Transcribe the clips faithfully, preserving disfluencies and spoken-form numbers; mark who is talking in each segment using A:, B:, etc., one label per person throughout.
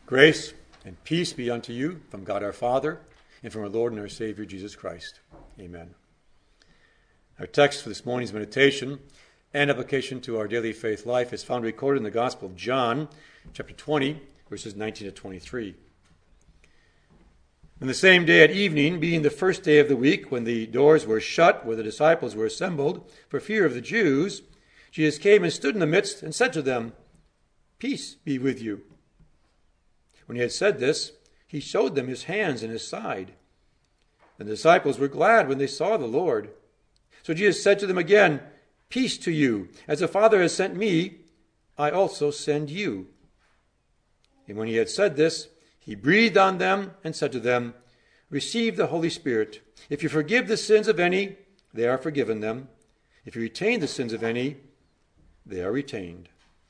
A: Grace and peace be unto you from God our Father and from our Lord and our Savior Jesus Christ. Amen. Our text for this morning's meditation and application to our daily faith life is found recorded in the Gospel of John, chapter twenty, verses nineteen to twenty-three. On the same day at evening, being the first day of the week, when the doors were shut where the disciples were assembled for fear of the Jews, Jesus came and stood in the midst and said to them, "Peace be with you." When he had said this, he showed them his hands and his side. And the disciples were glad when they saw the Lord. So Jesus said to them again, "Peace to you. As the Father has sent me, I also send you." And when he had said this, he breathed on them and said to them, "Receive the Holy Spirit. If you forgive the sins of any, they are forgiven them. If you retain the sins of any, they are retained."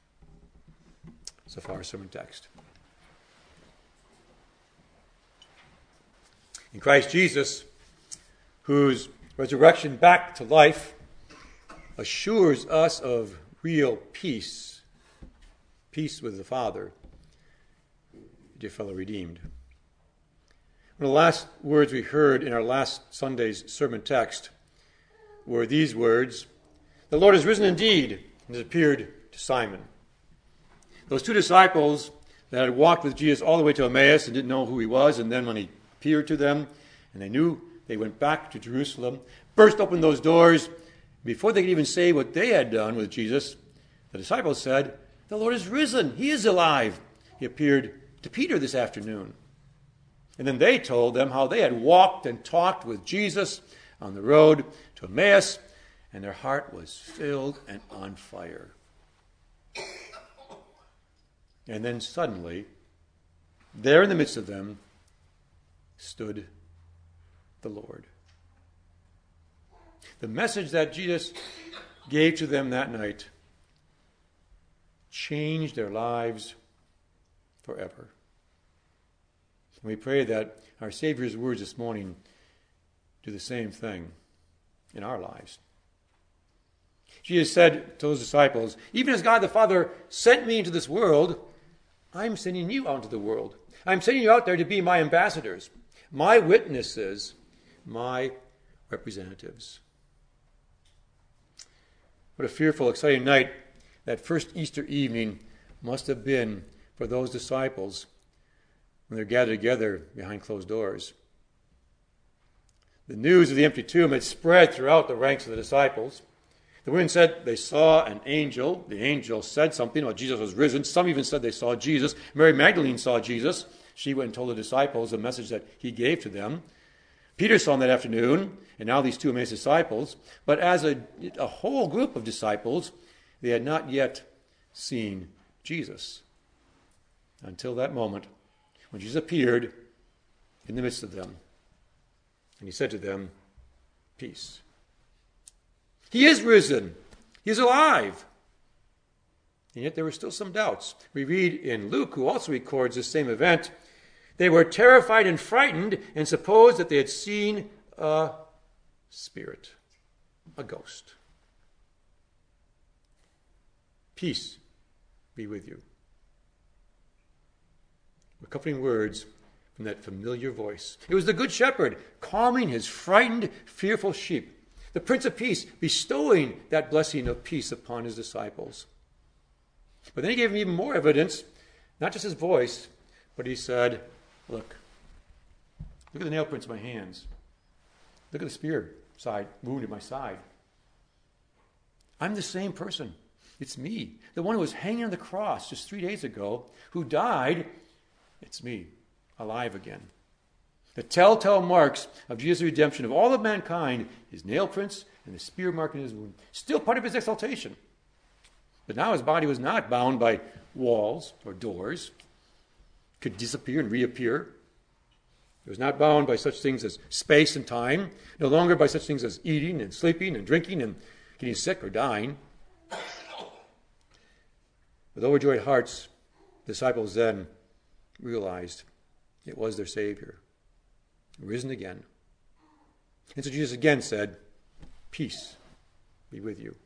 A: So far, our sermon text. In Christ Jesus, whose resurrection back to life assures us of real peace, peace with the Father, dear fellow redeemed. One of the last words we heard in our last Sunday's sermon text were these words, "The Lord has risen indeed and has appeared to Simon." Those two disciples that had walked with Jesus all the way to Emmaus and didn't know who he was, and then when he appeared to them, and they knew they went back to Jerusalem, burst open those doors. Before they could even say what they had done with Jesus, the disciples said, "The Lord is risen. He is alive. He appeared to Peter this afternoon." And then they told them how they had walked and talked with Jesus on the road to Emmaus, and their heart was filled and on fire. And then suddenly, there in the midst of them, stood the Lord. The message that Jesus gave to them that night changed their lives forever. And we pray that our Savior's words this morning do the same thing in our lives. Jesus said to those disciples, "Even as God the Father sent me into this world, I'm sending you out into the world. I'm sending you out there to be my ambassadors, my witnesses, my representatives." What a fearful, exciting night that first Easter evening must have been for those disciples when they're gathered together behind closed doors. The news of the empty tomb had spread throughout the ranks of the disciples. The women said they saw an angel. The angel said something about Jesus was risen. Some even said they saw Jesus. Mary Magdalene saw Jesus. She went and told the disciples the message that he gave to them. Peter saw him that afternoon, and now these two Emmaus disciples. But as a, a whole group of disciples, they had not yet seen Jesus until that moment when Jesus appeared in the midst of them. And he said to them, "Peace." He is risen. He is alive. And yet there were still some doubts. We read in Luke, who also records this same event, they were terrified and frightened and supposed that they had seen a spirit, a ghost. Peace be with you. Were comforting words from that familiar voice. It was the Good Shepherd calming his frightened, fearful sheep. The Prince of Peace bestowing that blessing of peace upon his disciples. But then he gave them even more evidence, not just his voice, but he said, Look, look at the nail prints in my hands. Look at the spear side wound in my side. I'm the same person. It's me. The one who was hanging on the cross just three days ago, who died, it's me, alive again. The telltale marks of Jesus' redemption of all of mankind, his nail prints and the spear mark in his wound, still part of his exaltation. But now his body was not bound by walls or doors, could disappear and reappear. It was not bound by such things as space and time, no longer by such things as eating and sleeping and drinking and getting sick or dying. With overjoyed hearts, the disciples then realized it was their Savior, risen again. And so Jesus again said, "Peace be with you."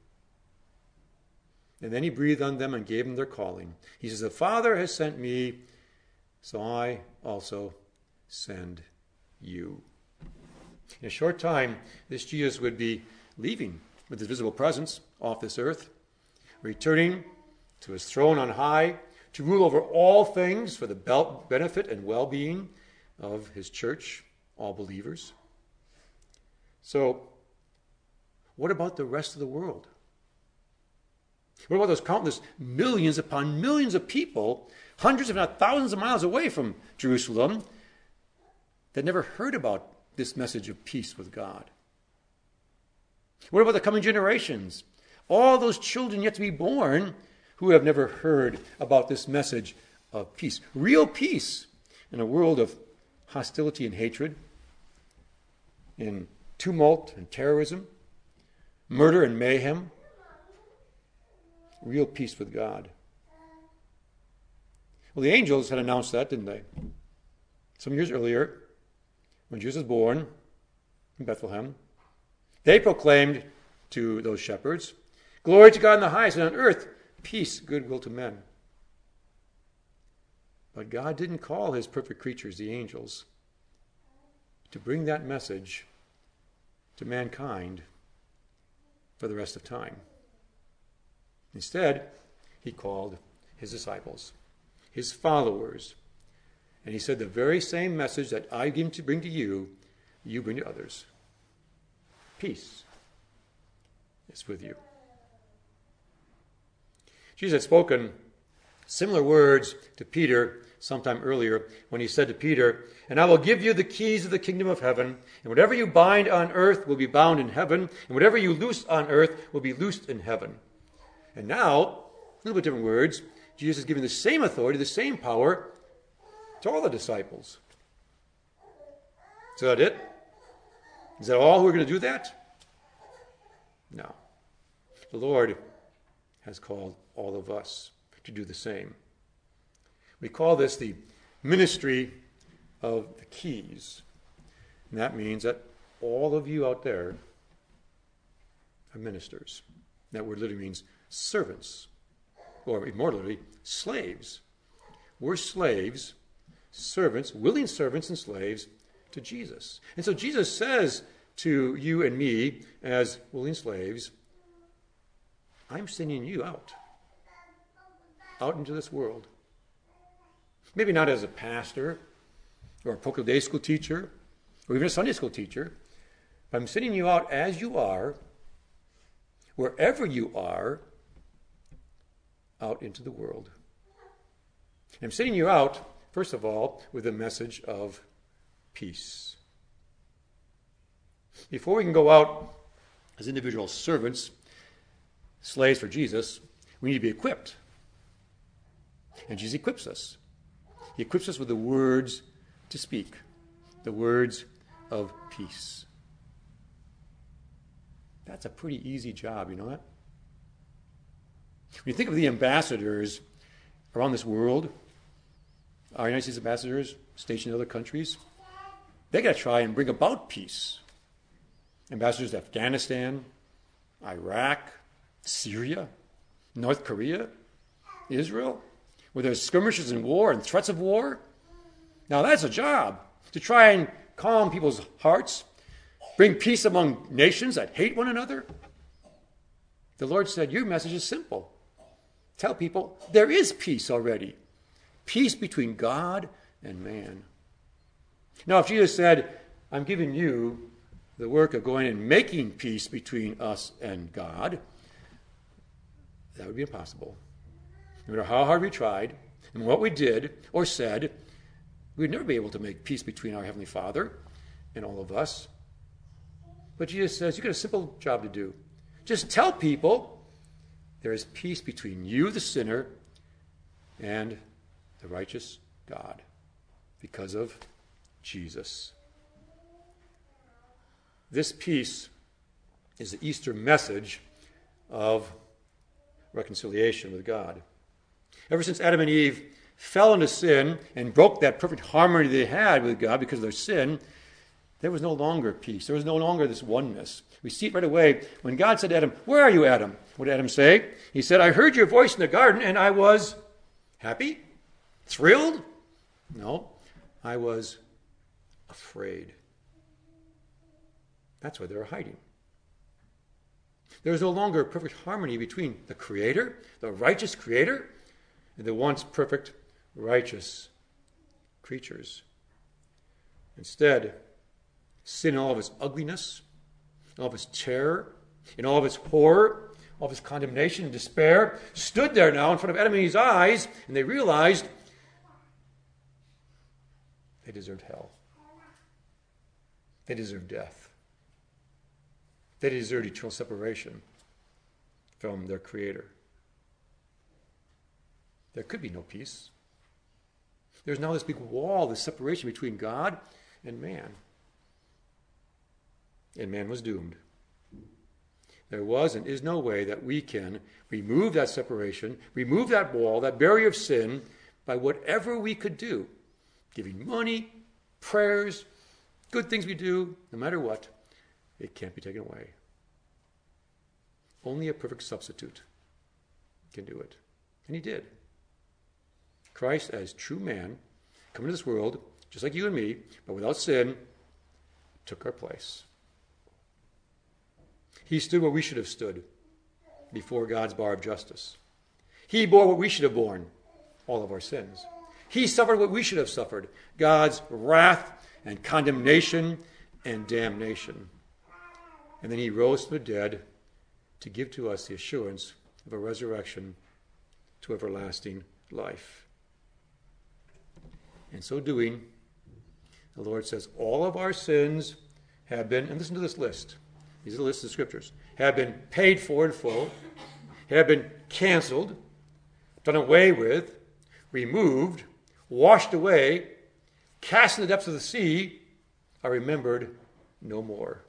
A: And then he breathed on them and gave them their calling. He says, "The Father has sent me, so I also send you. In a short time, this Jesus would be leaving with his visible presence off this earth, returning to his throne on high to rule over all things for the benefit and well-being of his church, all believers. So, what about the rest of the world? What about those countless millions upon millions of people, hundreds if not thousands of miles away from Jerusalem, that never heard about this message of peace with God? What about the coming generations? All those children yet to be born who have never heard about this message of peace. Real peace in a world of hostility and hatred, in tumult and terrorism, murder and mayhem. Real peace with God. Well, the angels had announced that, didn't they? Some years earlier, when Jesus was born in Bethlehem, they proclaimed to those shepherds, "Glory to God in the highest, and on earth, peace, goodwill to men." But God didn't call his perfect creatures, the angels, to bring that message to mankind for the rest of time. Instead, he called his disciples, his followers, and he said, the very same message that I came to bring to you, you bring to others. Peace is with you. Jesus had spoken similar words to Peter sometime earlier when he said to Peter, "And I will give you the keys of the kingdom of heaven, and whatever you bind on earth will be bound in heaven, and whatever you loose on earth will be loosed in heaven." And now, a little bit different words, Jesus is giving the same authority, the same power to all the disciples. Is that it? Is that all who are going to do that? No. The Lord has called all of us to do the same. We call this the ministry of the keys. And that means that all of you out there are ministers. That word literally means servants, or more literally, slaves. We're slaves, servants, willing servants and slaves to Jesus. And so Jesus says to you and me as willing slaves, I'm sending you out, out into this world. Maybe not as a pastor or a Poco Day school teacher or even a Sunday school teacher, but I'm sending you out as you are, wherever you are, out into the world. And I'm sending you out, first of all, with a message of peace. Before we can go out as individual servants, slaves for Jesus, we need to be equipped. And Jesus equips us. He equips us with the words to speak, the words of peace. That's a pretty easy job, you know that? When you think of the ambassadors around this world, our United States ambassadors stationed in other countries, they got to try and bring about peace. Ambassadors to Afghanistan, Iraq, Syria, North Korea, Israel, where there's skirmishes and war and threats of war. Now that's a job, to try and calm people's hearts, bring peace among nations that hate one another. The Lord said, your message is simple. Tell people there is peace already. Peace between God and man. Now, if Jesus said, I'm giving you the work of going and making peace between us and God, that would be impossible. No matter how hard we tried, and what we did or said, we'd never be able to make peace between our Heavenly Father and all of us. But Jesus says, you've got a simple job to do. Just tell people there is peace between you, the sinner, and the righteous God because of Jesus. This peace is the Easter message of reconciliation with God. Ever since Adam and Eve fell into sin and broke that perfect harmony they had with God because of their sin, there was no longer peace. There was no longer this oneness. We see it right away when God said to Adam, where are you, Adam? What did Adam say? He said, I heard your voice in the garden and I was happy, thrilled, No, I was afraid. That's why they were hiding. There was no longer a perfect harmony between the Creator, the righteous Creator, and the once perfect, righteous creatures. Instead, sin in all of its ugliness, in all of its terror, in all of its horror, all of its condemnation and despair, stood there now in front of Adam and Eve's eyes, and they realized they deserved hell. They deserved death. They deserved eternal separation from their Creator. There could be no peace. There's now this big wall, this separation between God and man. And man was doomed. There was and is no way that we can remove that separation, remove that wall, that barrier of sin, by whatever we could do. Giving money, prayers, good things we do, no matter what, it can't be taken away. Only a perfect substitute can do it. And he did. Christ, as true man, come into this world, just like you and me, but without sin, took our place. He stood where we should have stood before God's bar of justice. He bore what we should have borne, all of our sins. He suffered what we should have suffered, God's wrath and condemnation and damnation. And then he rose from the dead to give to us the assurance of a resurrection to everlasting life. In so doing, the Lord says, all of our sins have been, and listen to this list, these are the lists of scriptures, have been paid for in full, have been canceled, done away with, removed, washed away, cast in the depths of the sea, are remembered no more.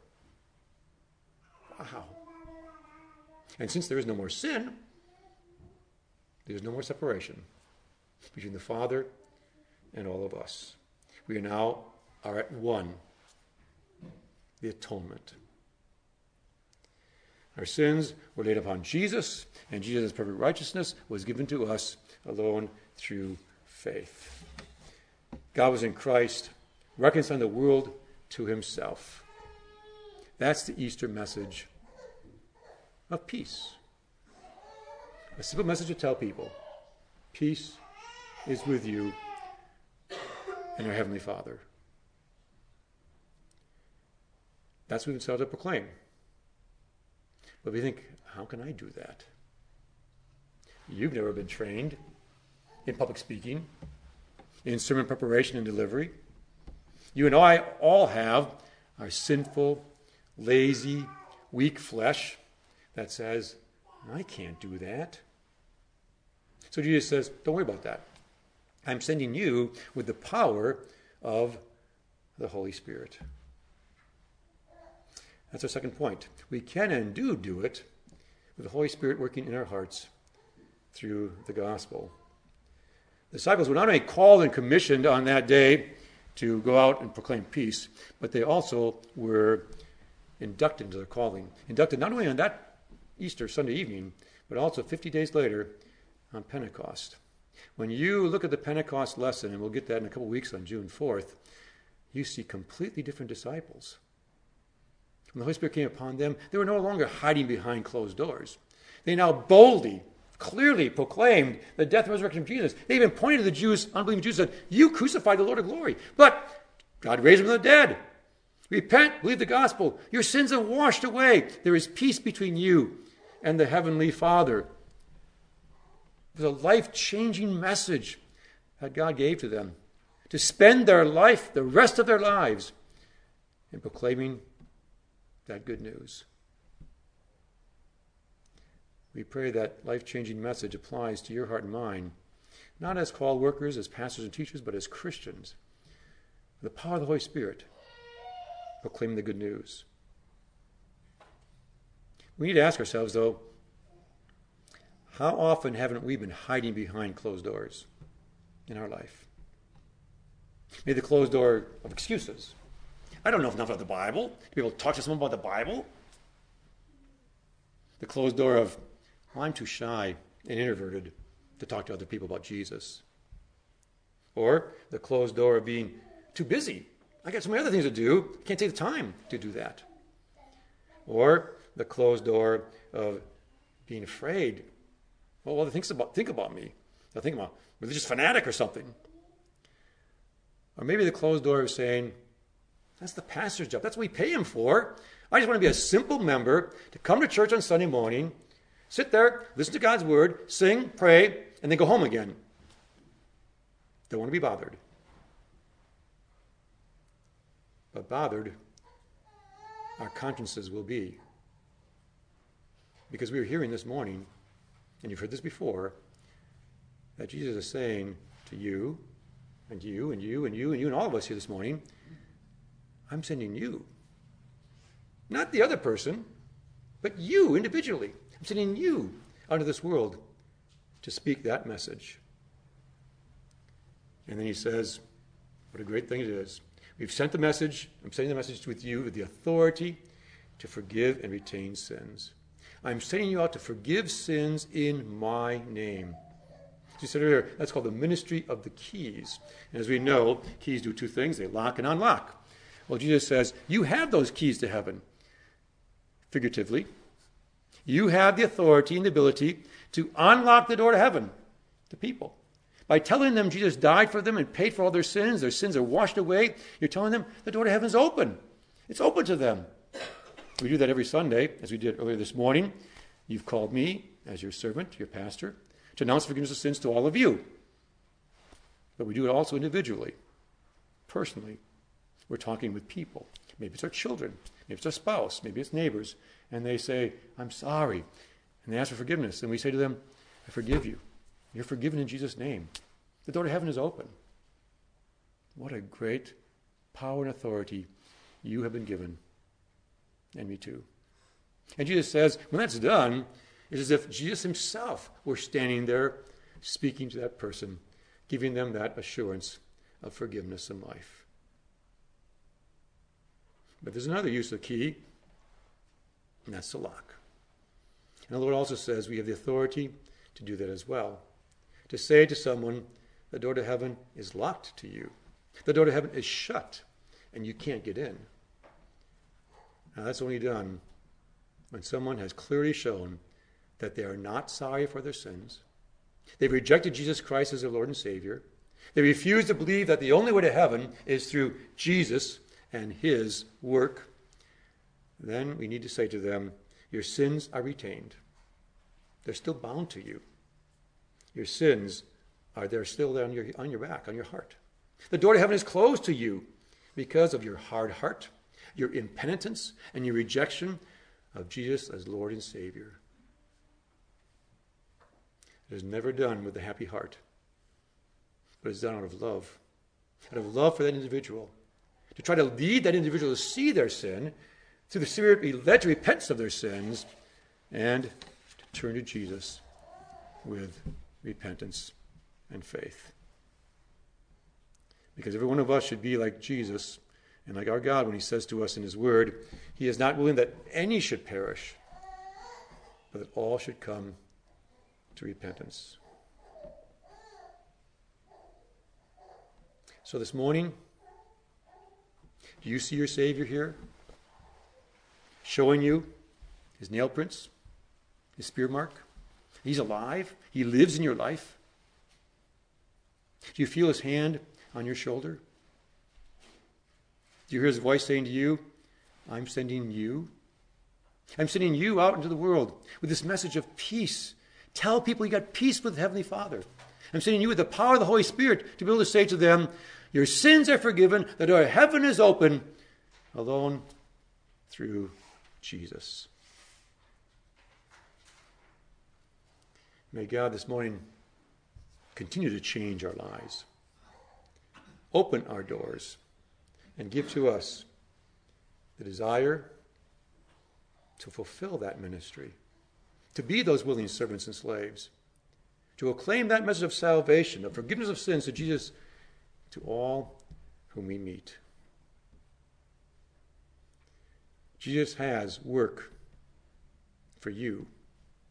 A: Wow. And since there is no more sin, there is no more separation between the Father and all of us. We are now are at one, the atonement. Our sins were laid upon Jesus, and Jesus' perfect righteousness was given to us alone through faith. God was in Christ, reconciling the world to himself. That's the Easter message of peace. A simple message to tell people, peace is with you and our Heavenly Father. That's what we start to proclaim. But we think, how can I do that? You've never been trained in public speaking, in sermon preparation and delivery. You and I all have our sinful, lazy, weak flesh that says, I can't do that. So Jesus says, don't worry about that. I'm sending you with the power of the Holy Spirit. That's our second point. We can and do do it with the Holy Spirit working in our hearts through the gospel. The disciples were not only called and commissioned on that day to go out and proclaim peace, but they also were inducted into their calling. Inducted not only on that Easter Sunday evening, but also fifty days later on Pentecost. When you look at the Pentecost lesson, and we'll get that in a couple weeks on June fourth, you see completely different disciples. When the Holy Spirit came upon them, they were no longer hiding behind closed doors. They now boldly, clearly proclaimed the death and resurrection of Jesus. They even pointed to the Jews, unbelieving Jews, and said, you crucified the Lord of glory, but God raised him from the dead. Repent, believe the gospel. Your sins are washed away. There is peace between you and the Heavenly Father. It was a life-changing message that God gave to them to spend their life, the rest of their lives, in proclaiming that good news. We pray that life-changing message applies to your heart and mind, not as called workers, as pastors and teachers, but as Christians. The power of the Holy Spirit, proclaiming the good news. We need to ask ourselves, though, how often haven't we been hiding behind closed doors in our life? Maybe the closed door of excuses. I don't know enough about the Bible to be able to talk to someone about the Bible. The closed door of, well, I'm too shy and introverted to talk to other people about Jesus. Or the closed door of being too busy. I got so many other things to do, can't take the time to do that. Or the closed door of being afraid. Oh, well, think about, think about me. They'll think about a religious fanatic or something. Or maybe the closed door of saying, that's the pastor's job. That's what we pay him for. I just want to be a simple member to come to church on Sunday morning, sit there, listen to God's word, sing, pray, and then go home again. Don't want to be bothered. But bothered, our consciences will be. Because we were hearing this morning, and you've heard this before, that Jesus is saying to you, and you, and you, and you, and you, and all of us here this morning, I'm sending you. Not the other person, but you individually. I'm sending you out into this world to speak that message. And then he says, what a great thing it is. We've sent the message. I'm sending the message with you with the authority to forgive and retain sins. I'm sending you out to forgive sins in my name. As you said earlier, that's called the ministry of the keys. And as we know, keys do two things. They lock and unlock. Well, Jesus says, you have those keys to heaven. Figuratively, you have the authority and the ability to unlock the door to heaven to people. By telling them Jesus died for them and paid for all their sins, their sins are washed away, you're telling them the door to heaven is open. It's open to them. We do that every Sunday, as we did earlier this morning. You've called me as your servant, your pastor, to announce forgiveness of sins to all of you. But we do it also individually, personally. We're talking with people. Maybe it's our children. Maybe it's our spouse. Maybe it's neighbors. And they say, I'm sorry. And they ask for forgiveness. And we say to them, I forgive you. You're forgiven in Jesus' name. The door to heaven is open. What a great power and authority you have been given. And me too. And Jesus says, when that's done, it's as if Jesus himself were standing there speaking to that person, giving them that assurance of forgiveness and life. But there's another use of the key, and that's the lock. And the Lord also says we have the authority to do that as well. To say to someone, the door to heaven is locked to you. The door to heaven is shut, and you can't get in. Now that's only done when someone has clearly shown that they are not sorry for their sins. They've rejected Jesus Christ as their Lord and Savior. They refuse to believe that the only way to heaven is through Jesus and his work. Then we need to say to them, your sins are retained. They're still bound to you. Your sins are there still there on your, on your back, on your heart. The door to heaven is closed to you because of your hard heart, your impenitence, and your rejection of Jesus as Lord and Savior. It is never done with a happy heart, but it's done out of love, out of love for that individual, to try to lead that individual to see their sin, through the Spirit be led to repentance of their sins, and to turn to Jesus with repentance and faith. Because every one of us should be like Jesus and like our God when he says to us in his word, he is not willing that any should perish, but that all should come to repentance. So this morning, do you see your Savior here? Showing you his nail prints, his spear mark? He's alive. He lives in your life. Do you feel his hand on your shoulder? Do you hear his voice saying to you, I'm sending you? I'm sending you out into the world with this message of peace. Tell people you got peace with the Heavenly Father. I'm sending you with the power of the Holy Spirit to be able to say to them, your sins are forgiven, the door of heaven is open, alone through Jesus. May God this morning continue to change our lives, open our doors, and give to us the desire to fulfill that ministry, to be those willing servants and slaves, to acclaim that message of salvation, of forgiveness of sins to Jesus, to all whom we meet. Jesus has work for you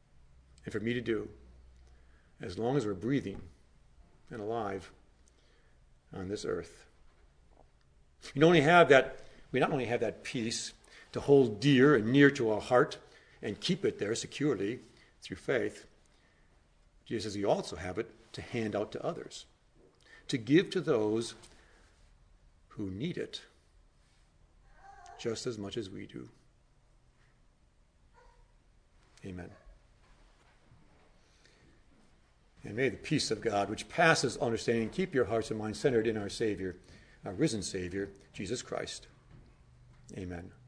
A: and for me to do as long as we're breathing and alive on this earth. We not only have that, we not only have that peace to hold dear and near to our heart and keep it there securely through faith, Jesus says we also have it to hand out to others, to give to those who need it just as much as we do. Amen. And may the peace of God, which passes understanding, keep your hearts and minds centered in our Savior, our risen Savior, Jesus Christ. Amen.